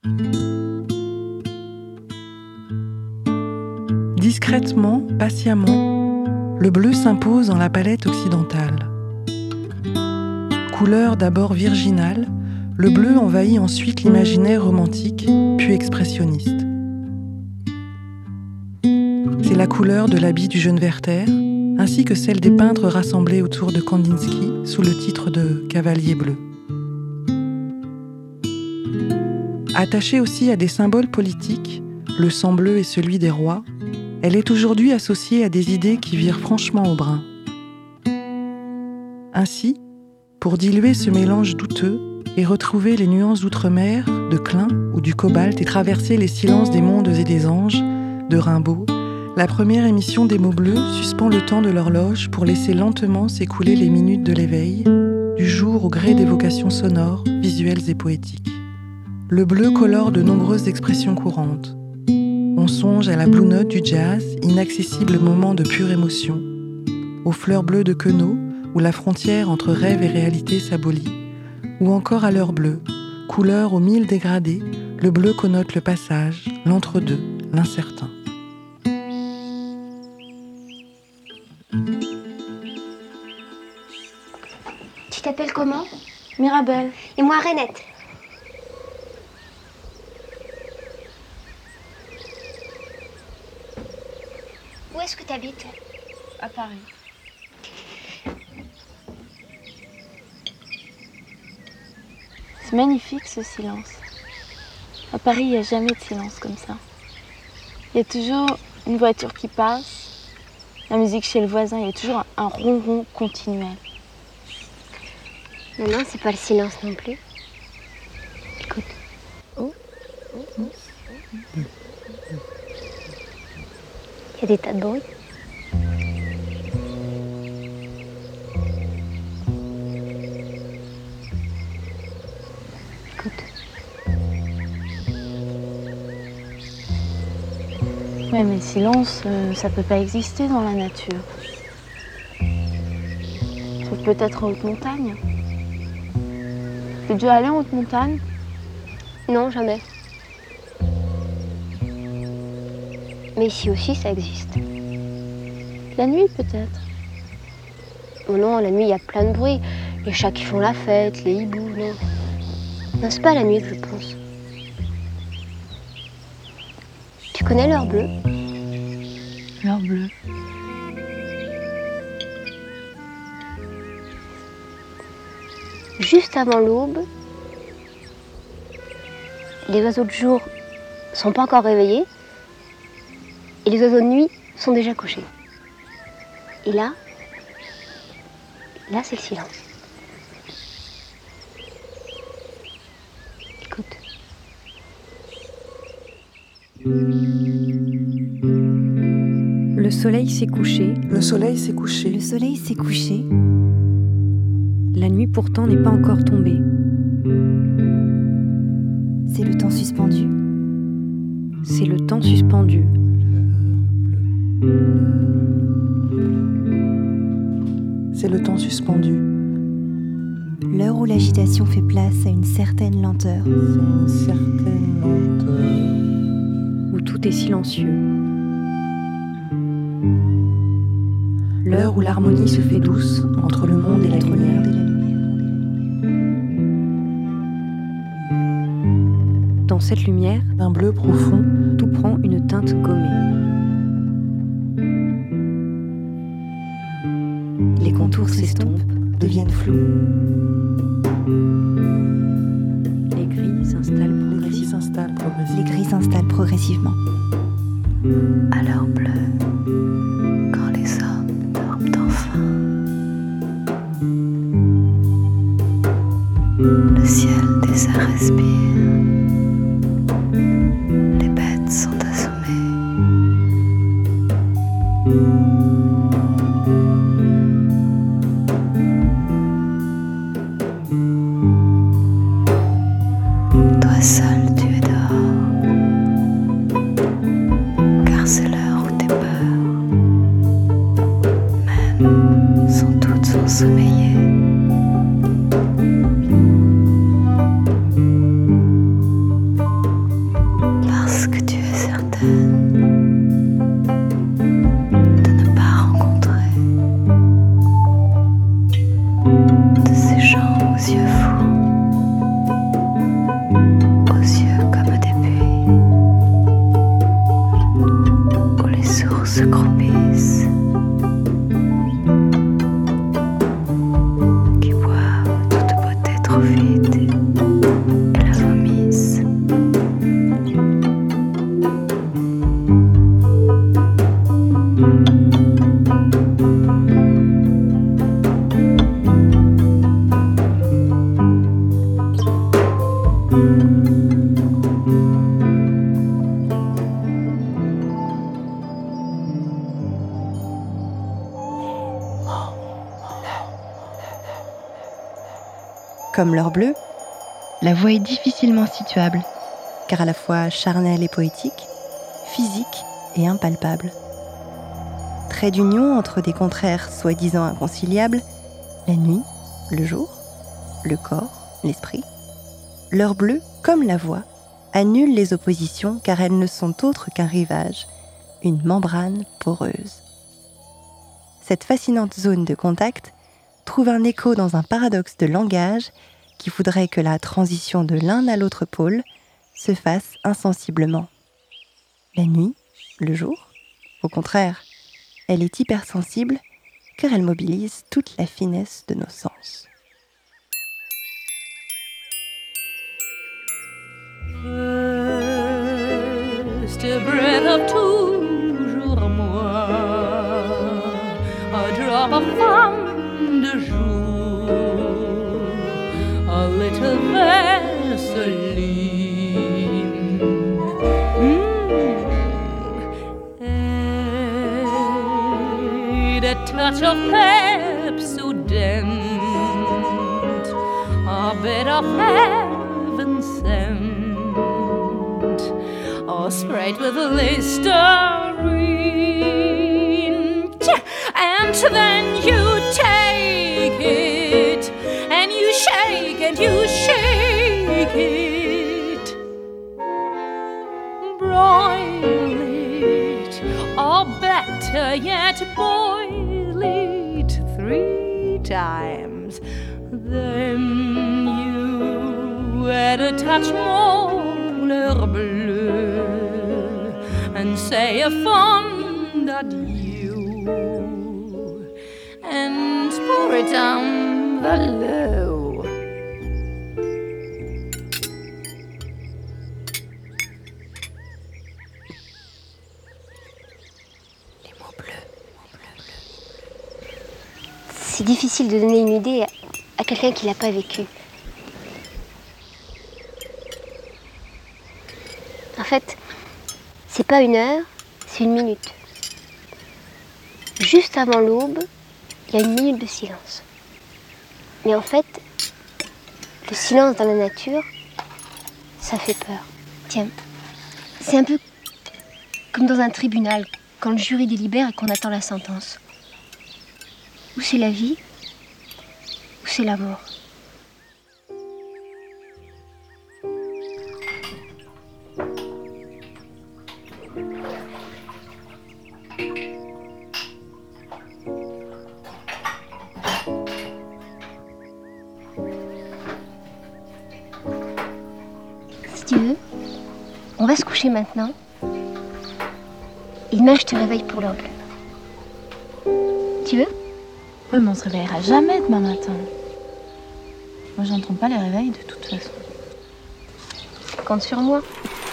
Discrètement, patiemment, le bleu s'impose dans la palette occidentale. Couleur d'abord virginale, le bleu envahit ensuite l'imaginaire romantique, puis expressionniste. C'est la couleur de l'habit du jeune Werther, ainsi que celle des peintres rassemblés autour de Kandinsky sous le titre de Cavalier bleu. Attachée aussi à des symboles politiques, le sang bleu et celui des rois, elle est aujourd'hui associée à des idées qui virent franchement au brun. Ainsi, pour diluer ce mélange douteux et retrouver les nuances d'outre-mer, de Klein ou du cobalt et traverser les silences des mondes et des anges, de Rimbaud, la première émission des mots bleus suspend le temps de l'horloge pour laisser lentement s'écouler les minutes de l'éveil, du jour au gré d'évocations sonores, visuelles et poétiques. Le bleu colore de nombreuses expressions courantes. On songe à la Blue Note du jazz, inaccessible moment de pure émotion, aux fleurs bleues de Queneau, où la frontière entre rêve et réalité s'abolit, ou encore à l'heure bleue, couleur aux mille dégradés, le bleu connote le passage, l'entre-deux, l'incertain. Tu t'appelles comment ? Mirabelle. Et moi, Renette. Où est-ce que tu habites ? À Paris. C'est magnifique ce silence. À Paris, il n'y a jamais de silence comme ça. Il y a toujours une voiture qui passe, la musique chez le voisin, il y a toujours un ronron continuel. Non, c'est pas le silence non plus. Écoute. Oh. Il y a des tas de bruit. Écoute. Ouais, mais le silence, ça peut pas exister dans la nature. Sauf peut-être en haute montagne. T'es déjà allé en haute montagne ? Non, jamais. Mais ici aussi, ça existe. La nuit, peut-être. Oh non, la nuit, il y a plein de bruit. Les chats qui font la fête, les hiboux, non. Non, c'est pas la nuit que je pense. Tu connais l'heure bleue ? L'heure bleue. Juste avant l'aube, les oiseaux de jour sont pas encore réveillés et les oiseaux de nuit sont déjà couchés. Et là c'est le silence. Écoute. Le soleil s'est couché. Le soleil s'est couché. Le soleil s'est couché. La nuit pourtant n'est pas encore tombée. C'est le temps suspendu. C'est le temps suspendu. C'est le temps suspendu. L'heure où l'agitation fait place à une certaine lenteur. Une certaine lenteur. Où tout est silencieux. L'heure où l'harmonie se fait douce entre le monde et la lumière. Dans cette lumière, d'un bleu profond, tout prend une teinte gommée. Les contours s'estompent, deviennent flous. Les grilles s'installent progressivement. Les grilles s'installent progressivement. À l'heure bleue, quand les hommes dorment enfin, le ciel désert respire. Les bêtes sont assommées. Toi seul tu es dehors, car c'est l'heure où tes peurs même sont toutes ensommeillées. comme leur bleu, la voix est difficilement situable, car à la fois charnelle et poétique, physique et impalpable. Trait d'union entre des contraires soi-disant inconciliables, la nuit, le jour, le corps, l'esprit. Leur bleu, comme la voix, annule les oppositions car elles ne sont autres qu'un rivage, une membrane poreuse. Cette fascinante zone de contact trouve un écho dans un paradoxe de langage qui voudrait que la transition de l'un à l'autre pôle se fasse insensiblement. La nuit, le jour, au contraire, elle est hypersensible car elle mobilise toute la finesse de nos sens. First a breath of toujours moi, a drop of femme de jour, a little Vaseline, and a touch of Pepsodent, a bit of heaven sent, or sprayed with Listerine. And then you take it, and you shake and you shake it. Broil it, or better yet, boil it 3 times. Then you add a touch more fleur bleue and say a fond adieu and pour it down below. Les mots bleus. C'est difficile de donner une idée à quelqu'un qui l'a pas vécu. En fait, c'est pas 1 heure, c'est 1 minute. Juste avant l'aube, il y a 1 minute de silence. Mais en fait, le silence dans la nature, ça fait peur. Tiens, c'est un peu comme dans un tribunal, quand le jury délibère et qu'on attend la sentence. Ou c'est la vie, ou c'est la mort. Si tu veux, on va se coucher maintenant. Et demain, je te réveille pour l'heure bleue. Tu veux ? Oui, mais on se réveillera jamais demain matin. Moi, j'entends pas les réveils de toute façon. Compte sur moi.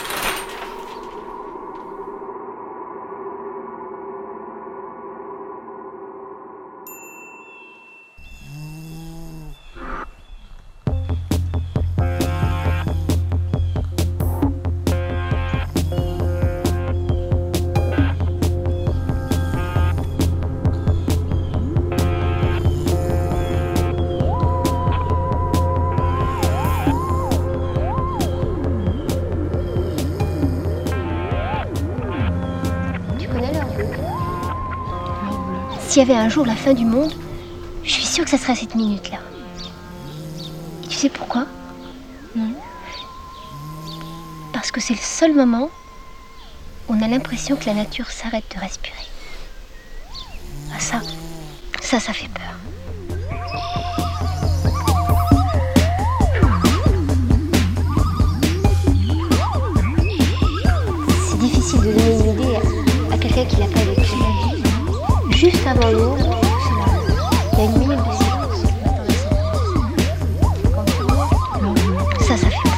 S'il y avait un jour la fin du monde, je suis sûre que ça serait cette minute-là. Et tu sais pourquoi ? Non. Parce que c'est le seul moment où on a l'impression que la nature s'arrête de respirer. Ah ça fait peur. C'est difficile de donner une idée à quelqu'un qui l'a pas vécu. Juste avant l'aube, il y a 1 minute de silence. Ça fait peur.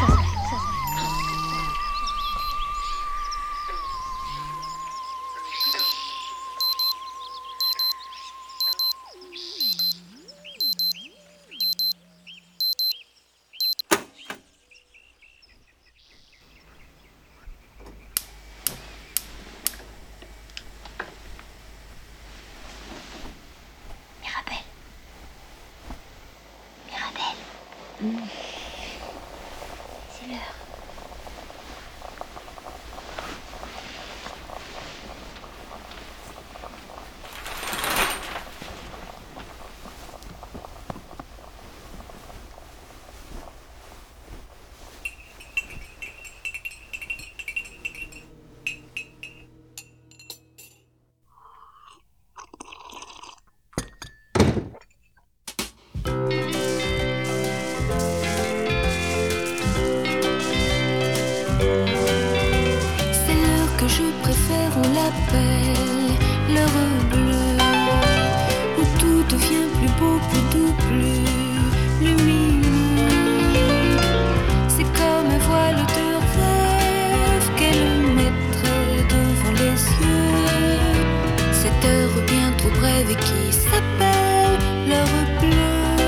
rappelle l'heure bleue où tout devient plus beau, plus doux, plus lumineux. C'est comme un voile de rêve qu'elle mettrait devant les yeux. Cette heure bien trop brève et qui s'appelle l'heure bleue.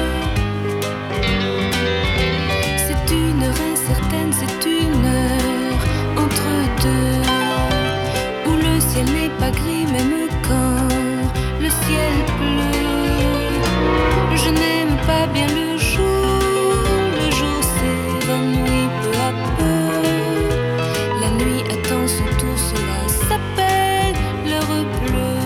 C'est une heure incertaine, c'est une heure entre deux, où le ciel n'est pas gris même quand le ciel pleut. Je n'aime pas bien le jour s'évanouit peu à peu. La nuit attend son tour, cela s'appelle l'heure bleue.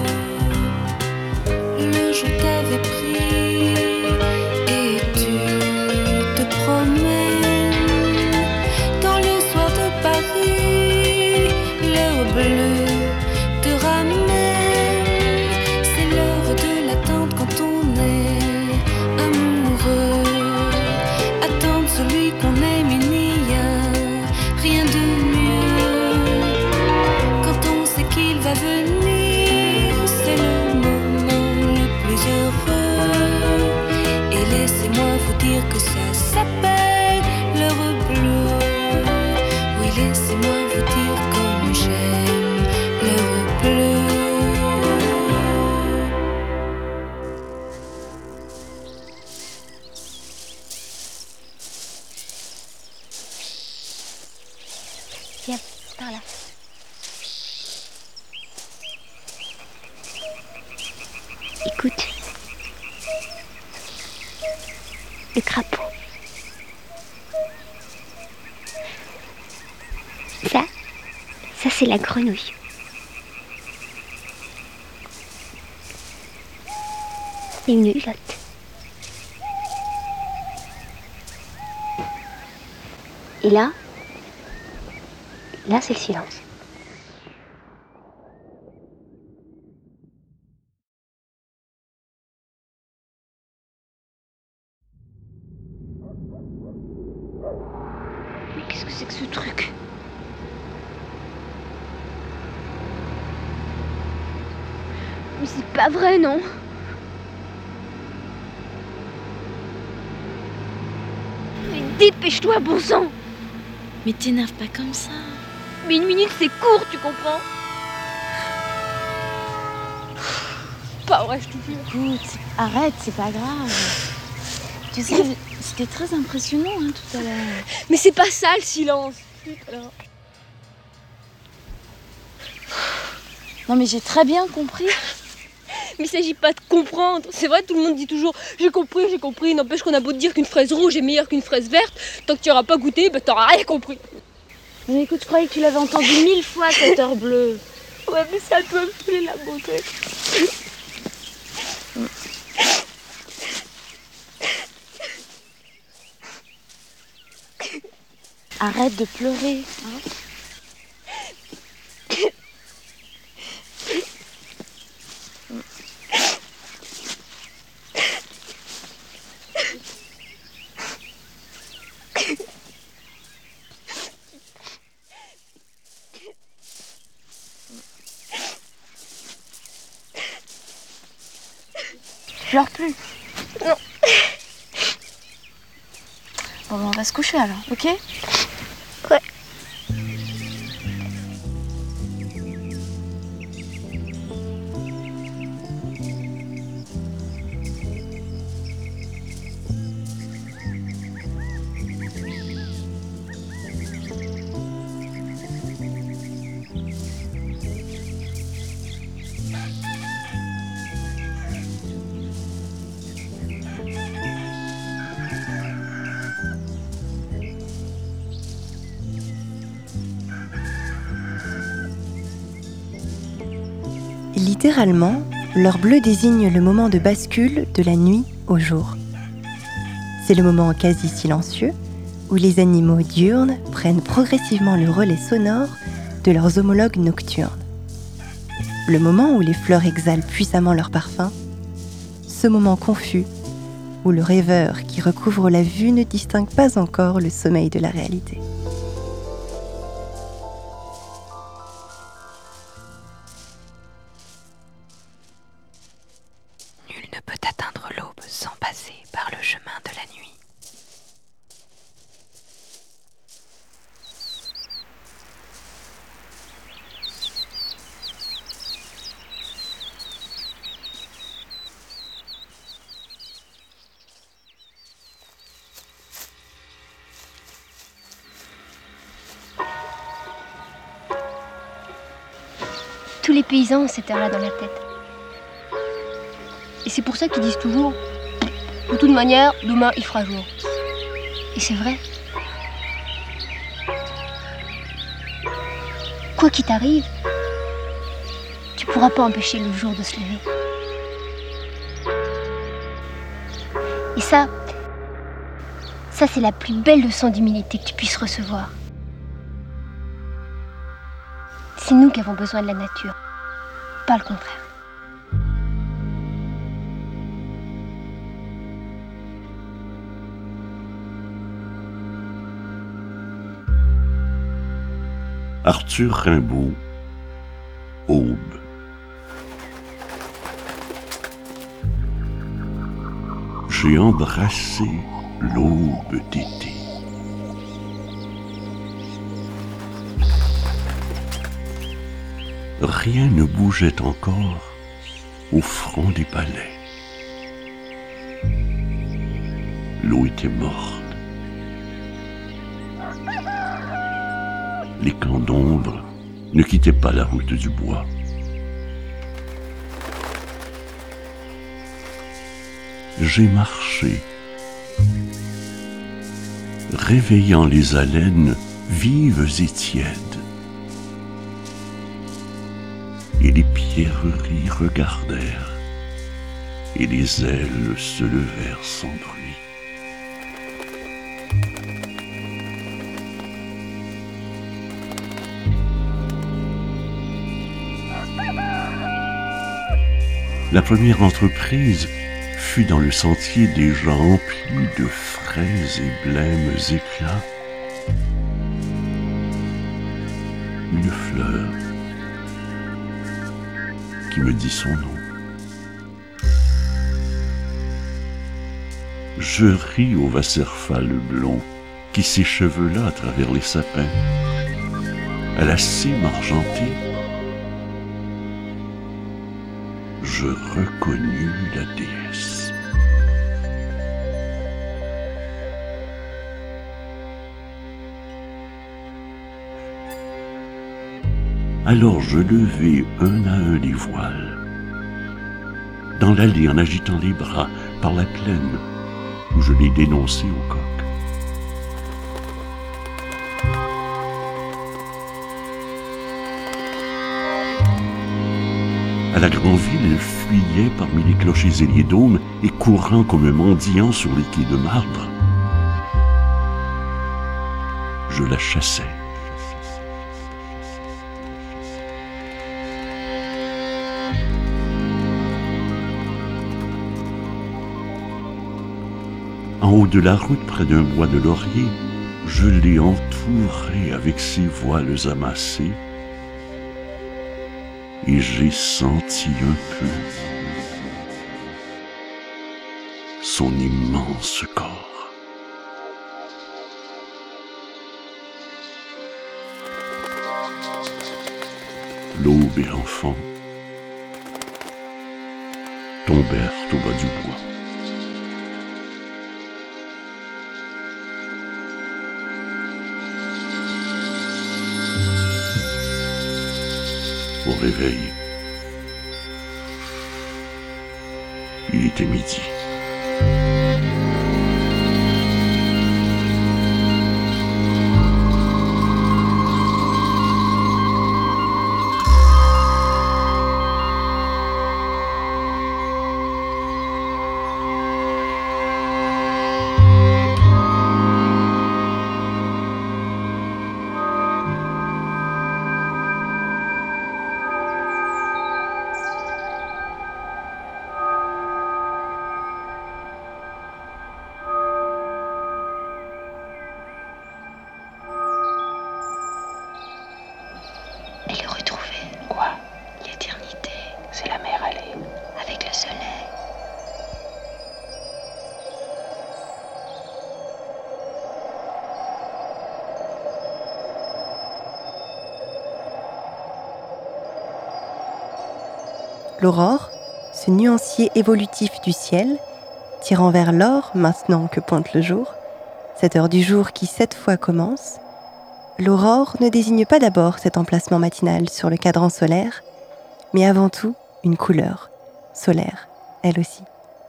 Le jour t'avait pris et tu te promènes dans le soir de Paris. L'heure bleue te ramène, c'est l'heure de l'attente quand on est amoureux. Attendre celui qu'on aime, il n'y a rien de mieux. Quand on sait qu'il va venir, c'est le moment le plus heureux. Et laissez-moi vous dire que ça s'appelle l'heure bleue. Oui, laissez-moi vous dire comme j'aime l'heure bleue. Viens, par là. Écoute. Le crapaud. Ça c'est la grenouille. C'est une hulotte. Et là c'est le silence. Mais qu'est-ce que c'est que ce truc? Mais c'est pas vrai, non? Mais dépêche-toi, bon sang! Mais t'énerve pas comme ça. Mais 1 minute c'est court, tu comprends? Pas vrai, je te jure. Écoute, arrête, c'est pas grave. Tu sais, c'était très impressionnant tout à l'heure. Mais c'est pas ça le silence. Putain. Non mais j'ai très bien compris. Mais il s'agit pas de comprendre. C'est vrai, tout le monde dit toujours j'ai compris. N'empêche qu'on a beau te dire qu'une fraise rouge est meilleure qu'une fraise verte, tant que tu n'auras pas goûté, bah t'auras rien compris. Mais écoute, je croyais que tu l'avais entendu 1000 fois cette heure bleue. Ouais, mais ça doit me filer la beauté. Arrête de pleurer. Tu pleures plus? Non. Bon, on va se coucher alors, ok? Ouais. Littéralement, l'heure bleue désigne le moment de bascule de la nuit au jour. C'est le moment quasi silencieux où les animaux diurnes prennent progressivement le relais sonore de leurs homologues nocturnes. Le moment où les fleurs exhalent puissamment leur parfum, ce moment confus où le rêveur qui recouvre la vue ne distingue pas encore le sommeil de la réalité. les paysans ont cette heure-là dans la tête. Et c'est pour ça qu'ils disent toujours « De toute manière, demain il fera jour ». Et c'est vrai. Quoi qu'il t'arrive, tu ne pourras pas empêcher le jour de se lever. Et ça c'est la plus belle leçon d'humilité que tu puisses recevoir. C'est nous qui avons besoin de la nature, pas le contraire. Arthur Rimbaud, Aube. J'ai embrassé l'aube d'été. Rien ne bougeait encore au front des palais. L'eau était morte. Les camps d'ombre ne quittaient pas la route du bois. J'ai marché, réveillant les haleines vives et tièdes. Et les pierreries regardèrent, et les ailes se levèrent sans bruit. La première entreprise fut dans le sentier déjà empli de frais et blêmes éclats. Une fleur qui me dit son nom. Je ris au Wasserfall blond qui s'échevela à travers les sapins, à la cime argentée. Je reconnus la déesse. Alors je levai un à un les voiles, dans l'allée en agitant les bras, par la plaine où je les dénonçai au coq. À la grande ville, elle fuyait parmi les clochers et les dômes et courant comme un mendiant sur les quais de marbre. Je la chassais. En haut de la route, près d'un bois de laurier, je l'ai entourée avec ses voiles amassées et j'ai senti un peu son immense corps. L'aube et l'enfant tombèrent au bas du bois. Au réveil, il était midi. L'aurore, ce nuancier évolutif du ciel, tirant vers l'or maintenant que pointe le jour, cette heure du jour qui cette fois commence, l'aurore ne désigne pas d'abord cet emplacement matinal sur le cadran solaire, mais avant tout, une couleur, solaire, elle aussi.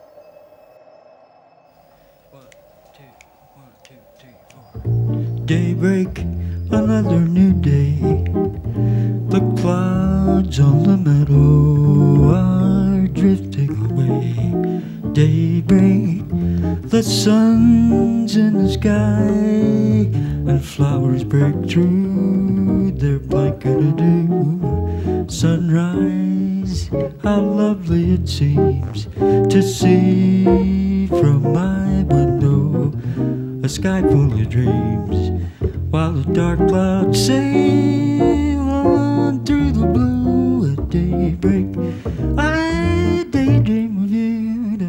Daybreak, another new day. The clouds on the meadow are drifting away. Daybreak, the sun's in the sky, and flowers break through their blanket of dew. Sunrise, how lovely it seems to see from my window. A sky full of dreams, while the dark clouds sail on through the blue. At daybreak, I daydream of you.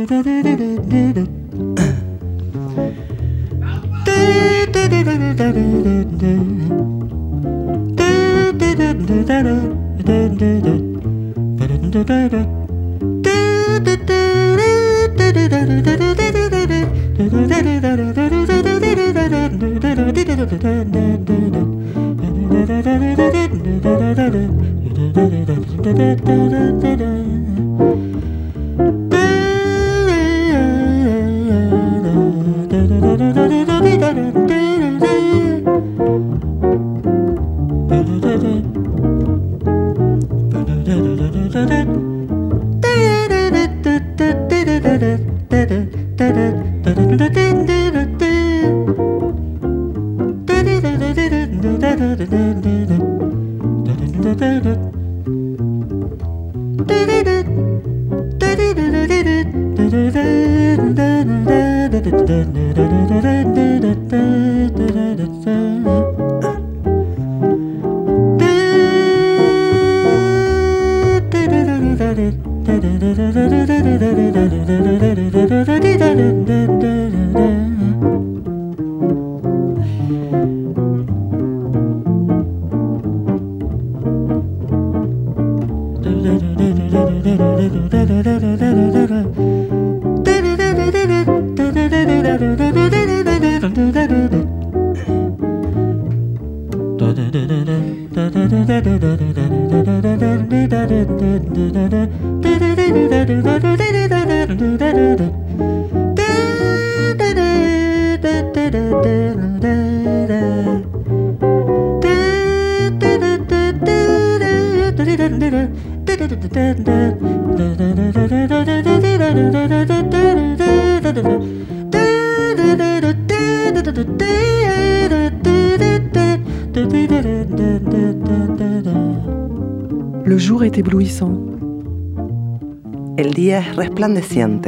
Le jour est éblouissant. El día es resplandeciente.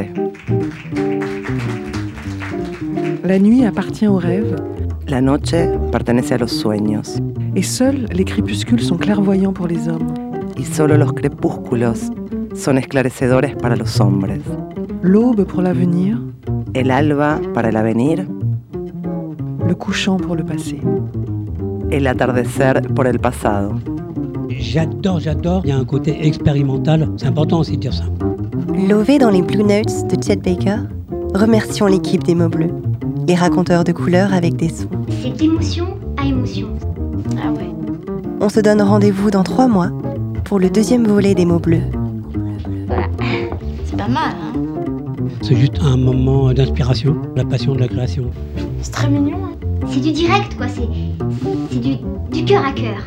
La nuit appartient aux rêves. La noche pertenece a los sueños. Et seuls les crépuscules sont clairvoyants pour les hommes. Y solo los crepúsculos son esclarecedores para los hombres. L'aube pour l'avenir. El alba para el avenir. Le couchant pour le passé. El atardecer por el pasado. J'adore. Il y a un côté expérimental. C'est important aussi de dire ça. Lové dans les Blue Notes de Chet Baker, remercions l'équipe des mots bleus, les raconteurs de couleurs avec des sons. C'est d'émotion à émotion. Ah ouais. On se donne rendez-vous dans 3 mois pour le 2e volet des mots bleus. Voilà. C'est pas mal, hein? C'est juste un moment d'inspiration, la passion de la création. C'est très mignon, hein? C'est du direct, quoi. C'est du cœur à cœur.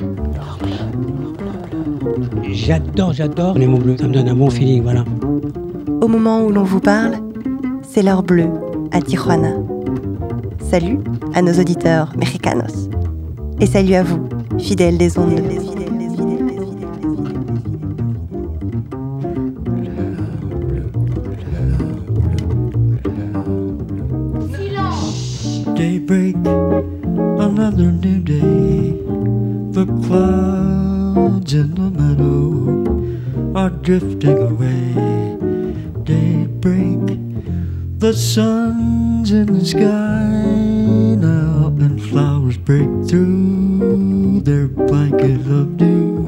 J'adore les mots bleus. Ça me donne un bon feeling, voilà. Au moment où l'on vous parle, c'est l'heure bleue à Tijuana. Salut à nos auditeurs mexicanos. Et salut à vous, fidèles des ondes. Daybreak, another new day. The clouds in the meadow are drifting away. Daybreak, the sun's in the sky now, and flowers break through their blanket of dew.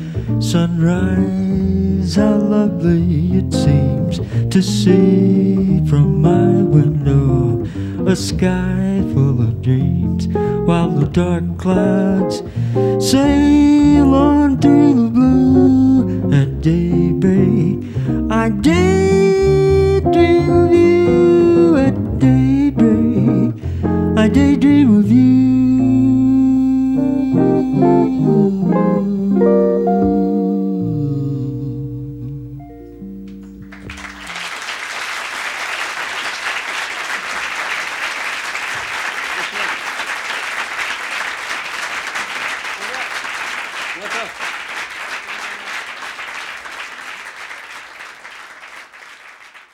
Sunrise, how lovely it seems to see from my window. A sky full of dreams, while the dark clouds sail on through the blue.